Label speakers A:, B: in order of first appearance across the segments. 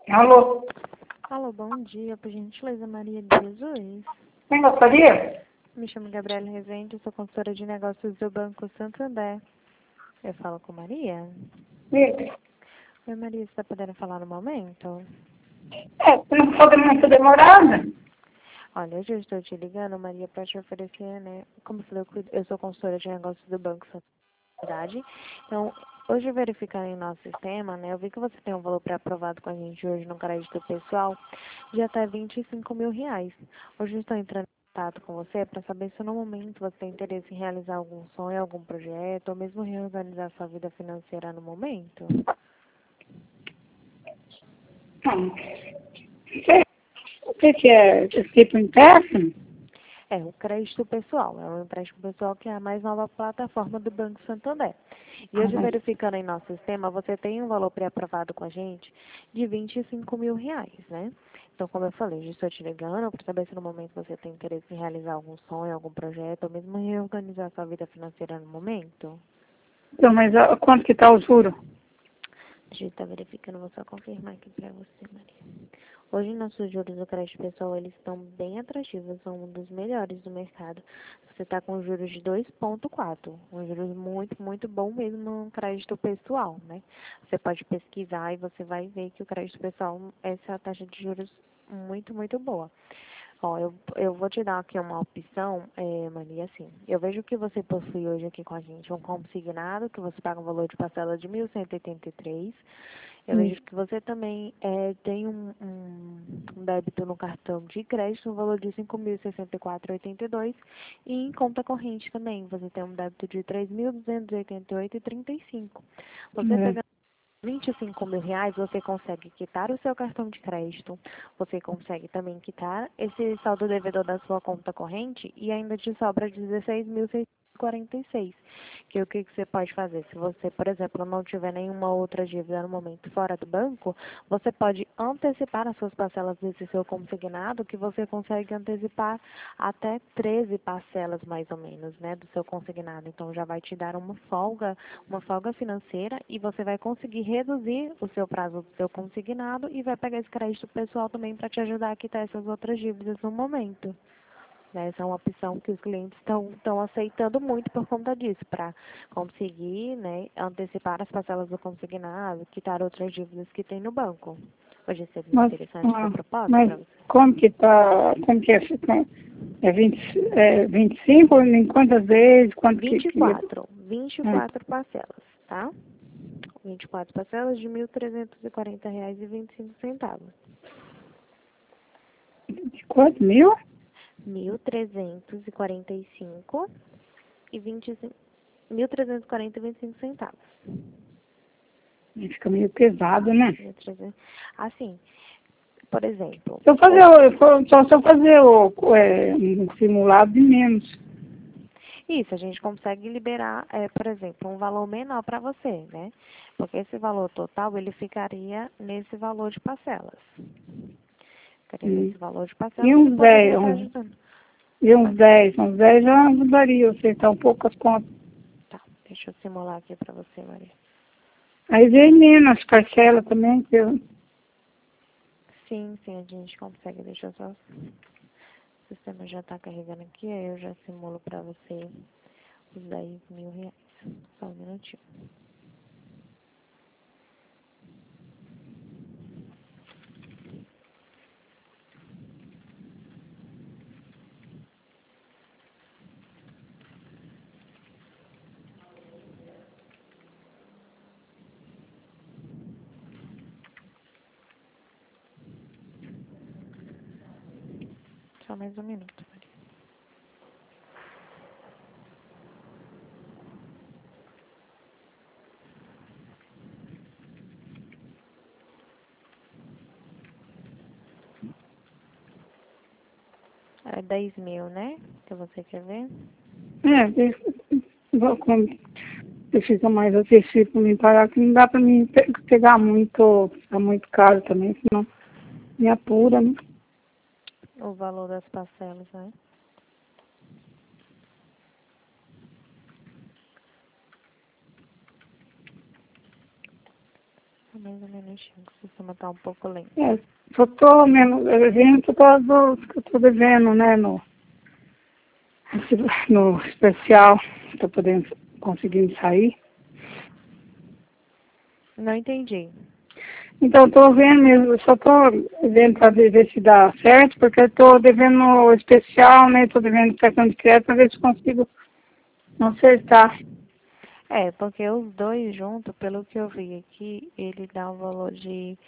A: Alô,
B: Alô, bom dia. Por gentileza, Maria de Jesus.
A: quem gostaria?
B: Me chamo Gabriela Rezende, sou consultora de negócios do Banco Santander. Eu falo com Maria?
A: Sim.
B: Oi, Maria, você está podendo falar no momento?
A: Se não for muito demorada.
B: Olha, hoje eu estou te ligando, Maria, para te oferecer, né? Como eu falei, eu sou consultora de negócios do Banco Santander. Então, hoje verificando em nosso sistema, né? Eu vi que você tem um valor pré-aprovado com a gente hoje no crédito pessoal de até R$ 25.000. Hoje eu estou entrando em contato com você para saber se no momento você tem interesse em realizar algum sonho, algum projeto, ou mesmo reorganizar sua vida financeira no momento.
A: O que é esse tipo de empréstimo?
B: É, o crédito pessoal. É um empréstimo pessoal que é a mais nova plataforma do Banco Santander. E hoje, verificando em nosso sistema, você tem um valor pré-aprovado com a gente de R$ 25.000, né? Então, como eu falei, já estou te ligando para saber se no momento você tem interesse em realizar algum sonho, algum projeto, ou mesmo reorganizar sua vida financeira no momento.
A: Então, mas quanto que está o juro?
B: Deixa eu estar verificando, vou só confirmar aqui para você, Maria. Hoje, nossos juros do crédito pessoal, eles estão bem atrativos, são um dos melhores do mercado. Você está com juros de 2,4, um juros muito, muito bom mesmo no crédito pessoal, né? Você pode pesquisar e você vai ver que o crédito pessoal, essa é a taxa de juros muito, muito boa. Ó, eu vou te dar aqui uma opção, Maria, assim, eu vejo que você possui hoje aqui com a gente um consignado, que você paga um valor de parcela de 1.183. Eu vejo que você também tem um débito no cartão de crédito no valor de 5.064,82 e em conta corrente também, você tem um débito de 3.288,35. Você pegando R$ 25.000, você consegue quitar o seu cartão de crédito, você consegue também quitar esse saldo devedor da sua conta corrente e ainda te sobra 16.646. Que o que você pode fazer? Se você, por exemplo, não tiver nenhuma outra dívida no momento fora do banco, você pode antecipar as suas parcelas desse seu consignado, que você consegue antecipar até 13 parcelas mais ou menos, né, do seu consignado. Então já vai te dar uma folga financeira e você vai conseguir reduzir o seu prazo do seu consignado e vai pegar esse crédito pessoal também para te ajudar a quitar essas outras dívidas no momento. Essa é uma opção que os clientes estão aceitando muito por conta disso, para conseguir, né, antecipar as parcelas do consignado, quitar outras dívidas que tem no banco. Hoje seria interessante essa proposta
A: Mas
B: para você?
A: como que está, como que é? É 25 em quantas vezes? Quanto que...
B: 24 parcelas, tá? 24 parcelas de R$ 1.340,25.
A: De quanto? 1.000?
B: 1.345 e 25, 1.340,25 centavos.
A: Fica meio pesado, né?
B: 1.300. Assim, por exemplo,
A: Se eu fazer, só se eu fazer um simulado de menos.
B: isso, a gente consegue liberar, por exemplo, um valor menor para você, né? Porque esse valor total, ele ficaria nesse valor de parcelas. Ficaria nesse valor de
A: E
B: parcelas que
A: uns
B: poderia
A: 10,
B: estar ajudando.
A: uns 10 já ajudaria você, tá um pouco as contas.
B: Tá, deixa eu simular aqui para você, Maria.
A: Aí vem menos parcela também, que eu...
B: Sim, a gente consegue, deixa eu só... O sistema já está carregando aqui, aí eu já simulo para você os R$ 10.000. Só um minutinho. Só mais um minuto, Maria. É 10.000, né? Que você quer ver?
A: Fica mais acessível para mim pagar, que não dá para mim pegar muito, fica muito caro também, senão me apura, né?
B: O valor das parcelas, né? Só mais um minutinho, que o sistema tá um pouco lento.
A: Só tô mesmo devendo por causa dos que eu tô devendo, né, no especial, tô conseguindo sair.
B: Não entendi.
A: Então, tô vendo mesmo, eu só tô vendo para ver se dá certo, porque eu tô devendo no especial, né, tô devendo cartão de crédito para ver se consigo acertar.
B: Porque os dois juntos, pelo que eu vi aqui, ele dá um valor de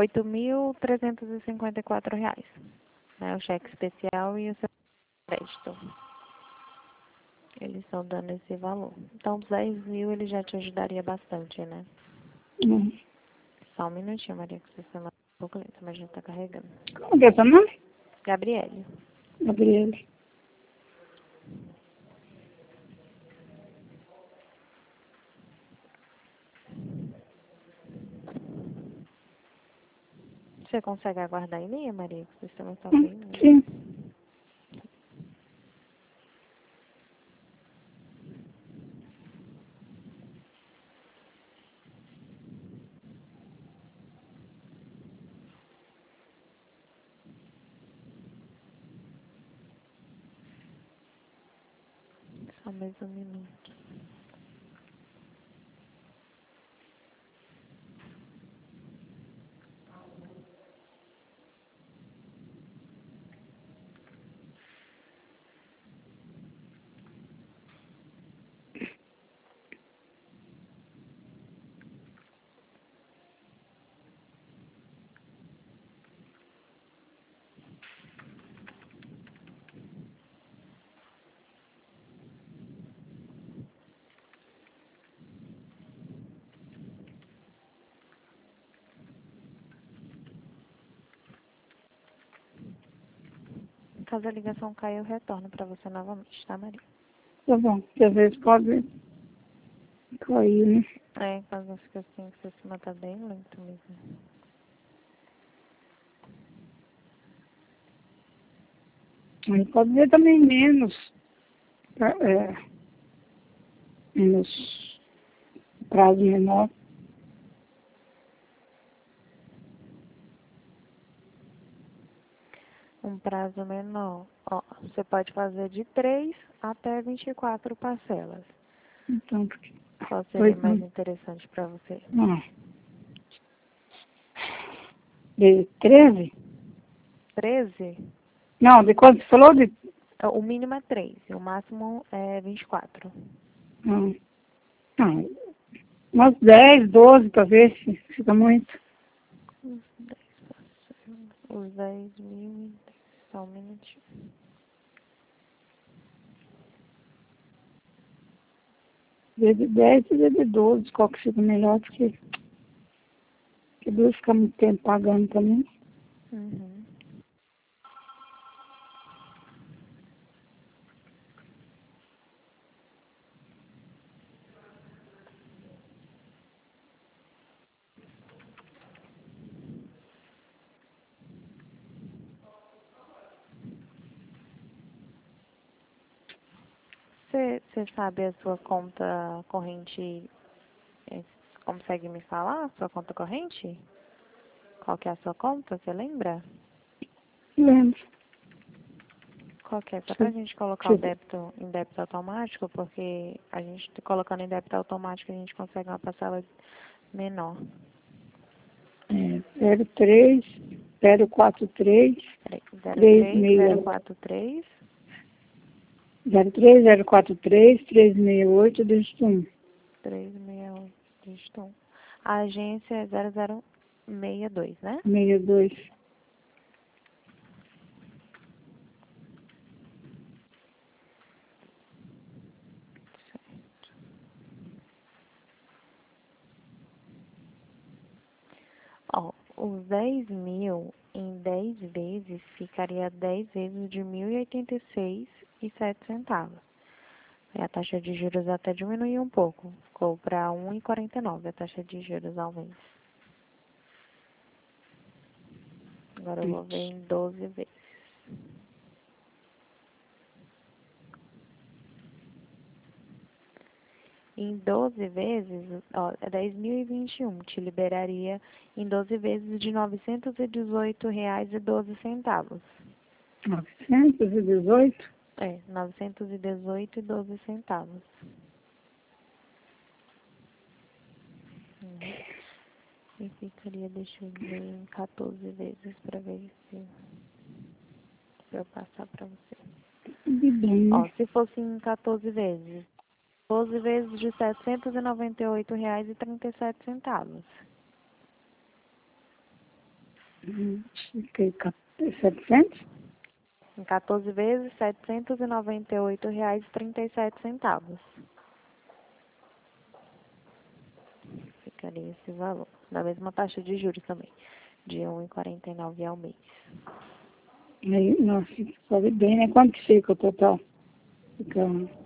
B: R$ 8.354, né? O cheque especial e o seu crédito. Eles estão dando esse valor. Então, os 10.000 ele já te ajudaria bastante, né?
A: Hum.
B: Só um minutinho, Maria, que o sistema tá um pouco lento, mas a gente tá carregando.
A: Como que é seu nome?
B: Gabriele.
A: Gabriela.
B: Você consegue aguardar em linha, Maria? Que o sistema está bem lento.
A: Sim.
B: Só mais um minuto. Caso a ligação caia, eu retorno para você novamente, tá, Maria?
A: Tá bom, porque às vezes pode cair, né?
B: Caso fique assim, que o sistema tá bem lento mesmo.
A: Aí pode ver também menos prazo menor.
B: Um prazo menor. Você pode fazer de 3 até 24 parcelas.
A: Então, porque
B: Qual seria
A: foi
B: mais interessante para você?
A: De 13?
B: 13?
A: Não, de quanto você falou?
B: O mínimo é 3, o máximo é 24.
A: Não, não, umas 10, 12 talvez, se fica muito.
B: Os 10.000, só um minutinho.
A: De 10 e de 12, qual que fica melhor, porque duas fica muito tempo pagando também.
B: Uhum. Você sabe a sua conta corrente? Consegue me falar a sua conta corrente? Qual que é a sua conta? Você lembra?
A: Lembro.
B: Qual que é? Só pra gente colocar o débito em débito automático, porque a gente colocando em débito automático a gente consegue uma parcela menor.
A: 03 043
B: Peraí,
A: 368
B: 03043
A: 03 043 368 dígito 1.
B: 368, dígito 1. A agência é 0062, né?
A: 62.
B: Os 10.000 em 10 vezes ficaria 10 vezes de 1.086,07. E a taxa de juros até diminuiu um pouco. Ficou para 1,49 a taxa de juros ao mês. Agora eu vou ver em 12 vezes. em 12 vezes, ó, é 10.021, te liberaria em 12 vezes de R$ 918,12.
A: 918?
B: É, 918,12. E ficaria, deixa eu ver, em 14 vezes para ver se pra eu passar para você.
A: Tudo bem,
B: Ó,
A: né?
B: se fosse em 14 vezes, 12 vezes de R$ 798,37.
A: Fiquei 700?
B: Em 14 vezes, R$ 798,37. Ficaria esse valor. Da mesma taxa de juros também, de 1,49 ao mês.
A: Aí, nossa, sobe bem, né? Quanto que fica o total? Fica,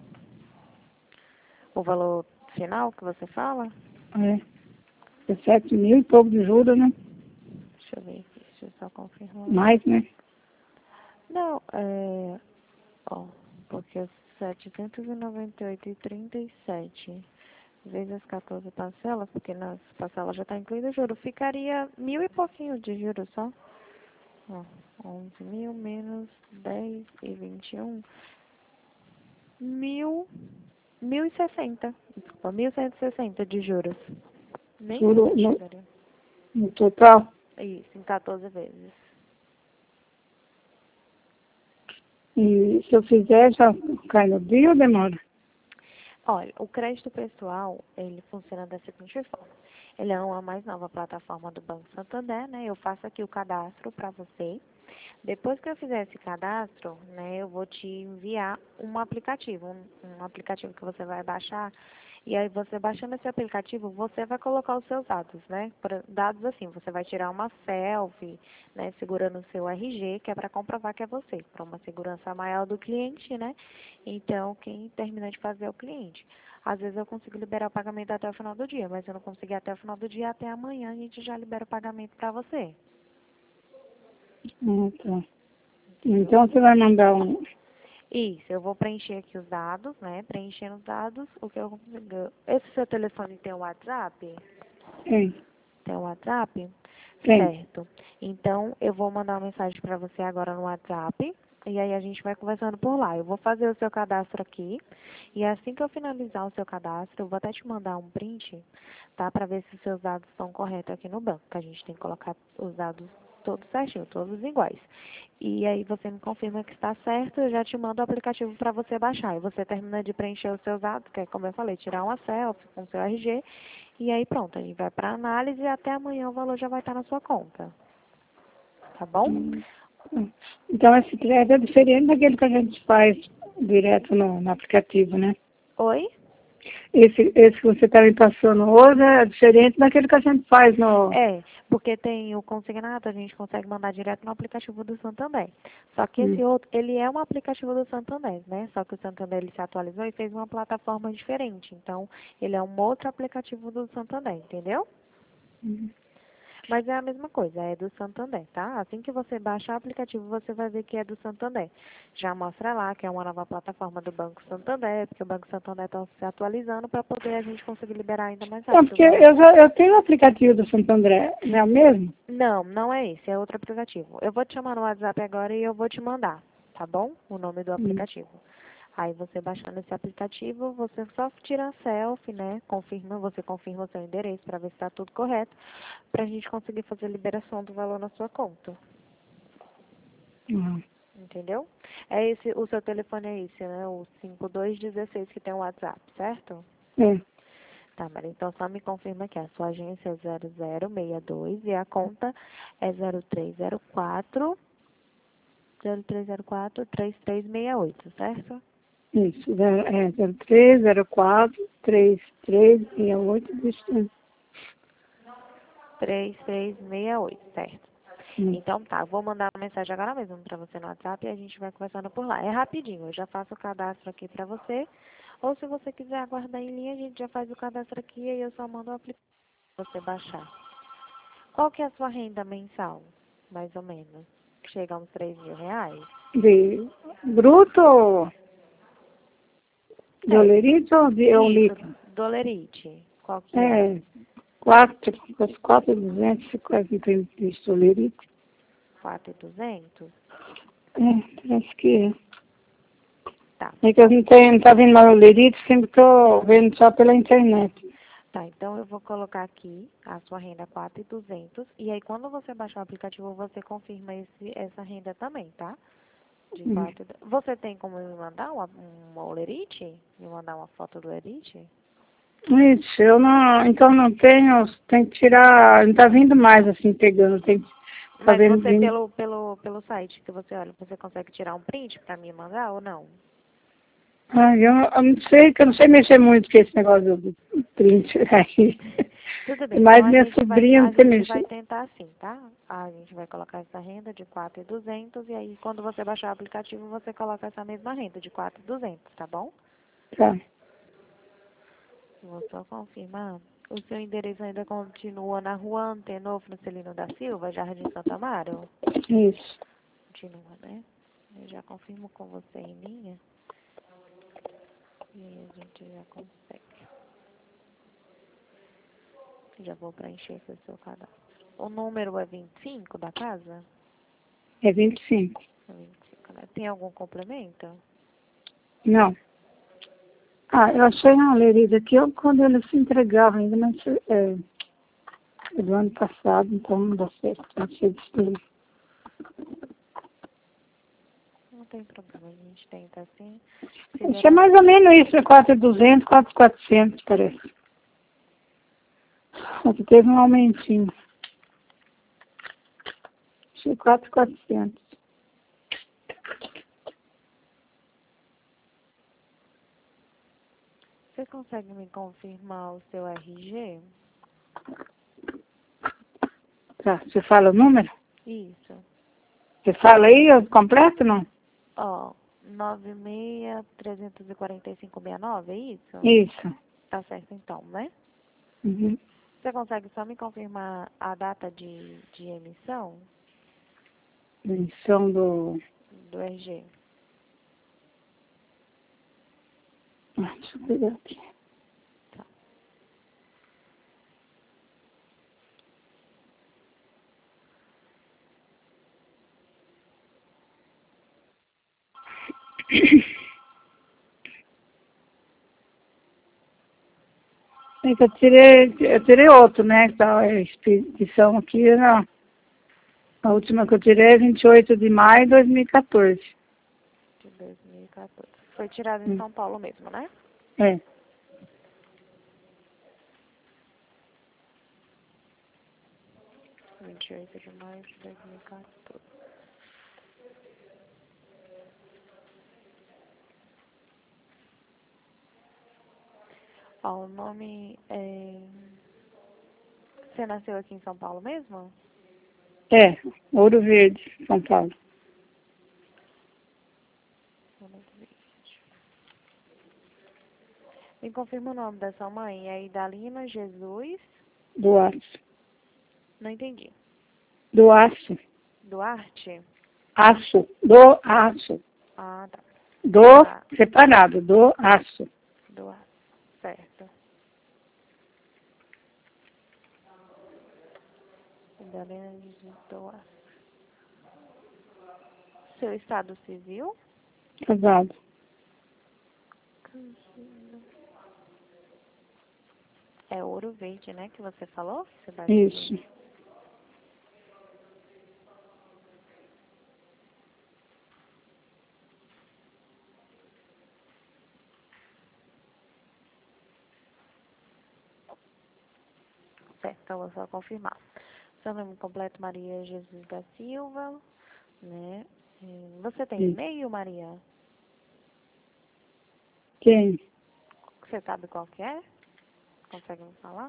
B: O valor final que você fala?
A: é, 7 mil e pouco de juros, né?
B: Deixa eu ver aqui, deixa eu só confirmar.
A: Mais, né?
B: Não, ó, porque 798,37 vezes 14 parcelas, porque nas parcelas já está incluído o juro, ficaria 1.000 e pouquinho de juros só. Ó, 11.000 menos 10,21, 1.060, desculpa, 1.160 de juros. Nem
A: Juro
B: isso chegaria.
A: no total.
B: Isso, em 14 vezes.
A: E se eu fizer, já cai no dia ou demora?
B: Olha, o crédito pessoal, ele funciona da seguinte forma. Ele é uma mais nova plataforma do Banco Santander, né? Eu faço aqui o cadastro para você. Depois que eu fizer esse cadastro, né, eu vou te enviar um aplicativo, um aplicativo que você vai baixar. E aí você baixando esse aplicativo, você vai colocar os seus dados, né? Dados assim, você vai tirar uma selfie, né, segurando o seu RG, que é para comprovar que é você, para uma segurança maior do cliente, né? Então, quem termina de fazer é o cliente. Às vezes eu consigo liberar o pagamento até o final do dia, mas se eu não conseguir até o final do dia, até amanhã a gente já libera o pagamento para você.
A: Tá. Então você vai mandar um.
B: Isso, eu vou preencher aqui os dados, né? Preenchendo os dados, o que eu consigo. Esse seu telefone tem o WhatsApp?
A: Tem,
B: Tem o WhatsApp?
A: tem.
B: Certo. Então, eu vou mandar uma mensagem para você agora no WhatsApp. E aí a gente vai conversando por lá. Eu vou fazer o seu cadastro aqui. E assim que eu finalizar o seu cadastro, eu vou até te mandar um print, tá? Para ver se os seus dados estão corretos aqui no banco. Que a gente tem que colocar os dados todos certinho, todos iguais. E aí você me confirma que está certo, eu já te mando o aplicativo para você baixar. E você termina de preencher os seus dados, que é como eu falei, tirar uma selfie com o seu RG. E aí pronto, a gente vai para análise e até amanhã o valor já vai estar na sua conta. Tá bom?
A: Então esse crédito é diferente daquele que a gente faz direto no aplicativo, né?
B: Oi?
A: Esse que você está me passando hoje é diferente daquele que a gente faz no.
B: É, porque tem o consignado, a gente consegue mandar direto no aplicativo do Santander. Só que esse
A: Hum.
B: outro, ele é um aplicativo do Santander, né? Só que o Santander ele se atualizou e fez uma plataforma diferente. Então, ele é um outro aplicativo do Santander, entendeu?
A: Hum.
B: Mas é a mesma coisa, é do Santander, tá? Assim que você baixar o aplicativo, você vai ver que é do Santander. Já mostra lá que é uma nova plataforma do Banco Santander, porque o Banco Santander está se atualizando para poder a gente conseguir liberar ainda mais
A: Não,
B: rápido o
A: porque
B: valor.
A: eu tenho o aplicativo do Santo André, não é o mesmo?
B: Não, não é esse, é outro aplicativo. Eu vou te chamar no WhatsApp agora e eu vou te mandar, tá bom? O nome do
A: Hum.
B: aplicativo. Aí você baixando esse aplicativo, você só tira a selfie, né? Você confirma o seu endereço para ver se está tudo correto, para a gente conseguir fazer a liberação do valor na sua conta.
A: Ah,
B: Entendeu? É esse, o seu telefone é esse, né? O 5216 que tem o WhatsApp, certo?
A: é,
B: Tá, Maria, então só me confirma que a sua agência é 0062 e a conta é 0304 3368, certo?
A: isso, 0304-3368, isso.
B: 3368, certo.
A: Hum.
B: Então tá, vou mandar uma mensagem agora mesmo pra você no WhatsApp e a gente vai conversando por lá. É rapidinho, eu já faço o cadastro aqui pra você. Ou se você quiser aguardar em linha, a gente já faz o cadastro aqui e aí eu só mando o aplicativo pra você baixar. Qual que é a sua renda mensal, mais ou menos? Chega a uns R$ 3.000?
A: De bruto, de
B: É,
A: olerite ou de
B: isso,
A: eulito?
B: do Olerite. Qual que é?
A: É, 4.200, quase tem visto Olerite.
B: 4.200?
A: Parece que é.
B: Tá.
A: É que eu não tá vendo mais Olerite, sempre tô vendo só pela internet.
B: Tá, então eu vou colocar aqui a sua renda 4.200 e aí quando você baixar o aplicativo você confirma essa renda também, tá? De 4. Você tem como me mandar uma Olerite? Me mandar uma foto do Olerite?
A: Isso, eu não, então não tenho, tem que tirar, não tá vindo mais assim, pegando, tem que
B: Mas
A: fazer
B: você
A: vindo.
B: pelo site que você olha, você consegue tirar um print pra me mandar ou não?
A: Eu não sei, que eu não sei mexer muito com esse negócio do print aí.
B: Tudo bem, então
A: Mas minha sobrinha
B: a
A: não sei
B: gente vai
A: mexer.
B: tentar assim, tá? A gente vai colocar essa renda de 4.200 e aí quando você baixar o aplicativo você coloca essa mesma renda de 4.200, tá bom?
A: Tá,
B: Vou só confirmar. O seu endereço ainda continua na rua Antenor Francelino da Silva, Jardim Santo Amaro?
A: isso.
B: Continua, né? Eu já confirmo com você em linha. E aí a gente já consegue. Já vou preencher esse seu cadastro. O número é 25 da casa?
A: É 25.
B: É 25, né? Tem algum complemento?
A: Não. Eu achei uma lerida aqui quando ele se entregava ainda, mas é do ano passado, então não dá certo. Não sei distribuir.
B: Não tem problema, a gente tenta assim. Se
A: Achei
B: demorar.
A: mais ou menos isso, 4.200, 4.400, parece. Aqui teve um aumentinho. Achei 4.400.
B: Você consegue me confirmar o seu RG?
A: Tá, você fala o número?
B: Isso.
A: Você fala aí, eu completo não?
B: Ó, 96.345.69, é isso?
A: Isso.
B: Tá certo então, né?
A: Uhum.
B: Você consegue só me confirmar a data de emissão
A: Emissão do...
B: do RG?
A: Deixa eu pegar aqui.
B: Tá.
A: É que eu tirei outro, né? Então, a expedição aqui, não. A última que eu tirei é 28 de maio de 2014.
B: De 2014. Foi tirado em São Paulo mesmo, né?
A: É.
B: 28 de maio de 2014. Ó, o nome é... Você nasceu aqui em São Paulo mesmo?
A: Ouro Verde, São Paulo.
B: Me confirma o nome da sua mãe. É Idalina Jesus.
A: Do aço.
B: Não entendi.
A: Do aço.
B: Duarte?
A: Aço. Do aço.
B: Ah, tá.
A: Do,
B: Ah,
A: separado, do aço.
B: Duarte. Certo. Idalina Jesus Duarte. Seu estado civil?
A: Casado.
B: É Ouro Verde, né, que você falou? Cidade de...
A: Isso.
B: Certo, então vou só confirmar. Seu nome completo, Maria Jesus da Silva, né? Você tem
A: Isso.
B: e-mail, Maria?
A: Quem?
B: Você sabe qual que é? Consegue me falar?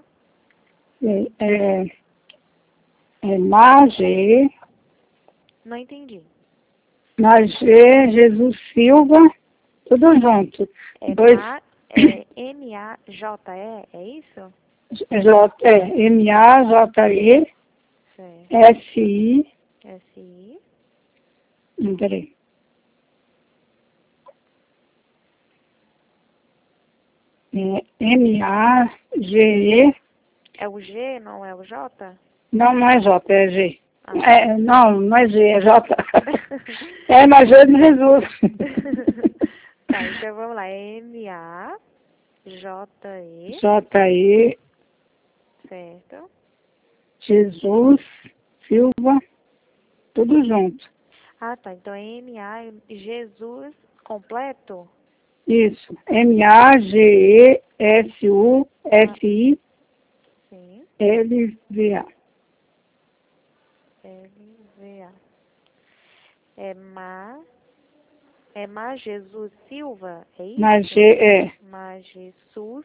A: É Magê,
B: Não entendi.
A: Magê, Jesus Silva, tudo junto.
B: É,
A: Dois,
B: M-A-J-E, é isso?
A: M-A-J-E,
B: Certo.
A: S-I,
B: S-I.
A: não, peraí, É M-A-G-E.
B: É o G, não é o J?
A: Não, não é J, é G.
B: Ah.
A: Não, não é G, é J. É na G de Jesus.
B: Tá, então vamos lá. M-A-J-E.
A: J-E,
B: Certo.
A: Jesus, Silva, tudo junto.
B: Ah, tá. Então é M-A, Jesus completo?
A: Isso, M-A-G-E-S-U-S-I-L-V-A.
B: Sim. L-V-A. É Ma Jesus Silva? É
A: Na
B: isso?
A: G,
B: Ma Jesus.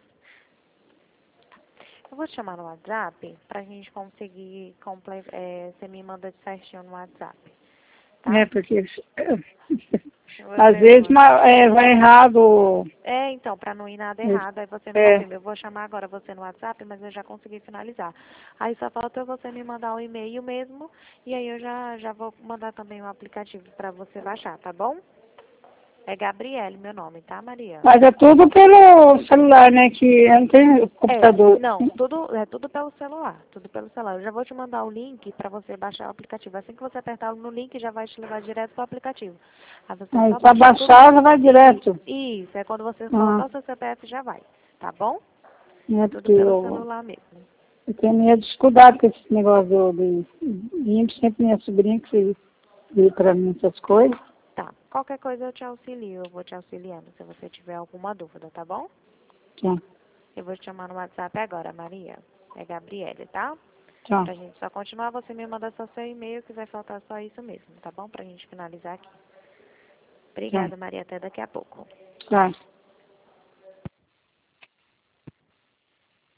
B: Eu vou te chamar no WhatsApp pra gente conseguir você me manda certinho no WhatsApp. Tá?
A: porque às
B: Você
A: vezes
B: não.
A: vai errado.
B: Então, para não ir nada errado, aí você me
A: É,
B: confirma. Eu vou chamar agora você no WhatsApp, mas eu já consegui finalizar. Aí só falta você me mandar um e-mail mesmo, e aí eu já vou mandar também o aplicativo para você baixar, tá bom? É Gabriele meu nome, tá, Maria?
A: mas é tudo pelo celular, né? Que eu não tenho computador.
B: Não, é tudo pelo celular, tudo pelo celular. Eu já vou te mandar o link para você baixar o aplicativo. Assim que você apertar no link, já vai te levar direto para o aplicativo. Aí você
A: Aí
B: só
A: para
B: baixa tudo.
A: baixar já vai direto.
B: Isso, é quando você
A: Ah,
B: colocar o seu CPF já vai, tá bom?
A: é
B: É tudo
A: porque
B: pelo
A: eu
B: celular mesmo.
A: tenho medo de estudar com esse negócio de ímpio, sempre minha sobrinha que veio para mim essas coisas.
B: Tá, qualquer coisa eu te auxilio, eu vou te auxiliando se você tiver alguma dúvida, tá bom?
A: Tchau,
B: Eu vou te chamar no WhatsApp agora, Maria. É Gabriele, tá?
A: tchau.
B: Pra gente só continuar, você me manda só seu e-mail, que vai faltar só isso mesmo, tá bom? Pra gente finalizar aqui.
A: Tchau.
B: Obrigada, Maria. Até daqui a pouco.
A: Tchau.